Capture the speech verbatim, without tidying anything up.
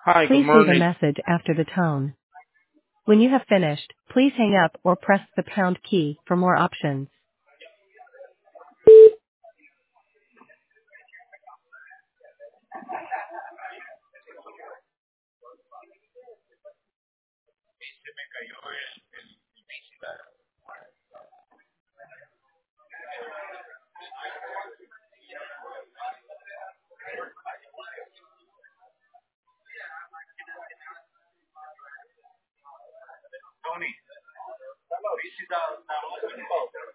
Hi, good Please leave a morning. message after the tone. When you have finished, please hang up or press the pound key for more options. Tony, hello, this is the, the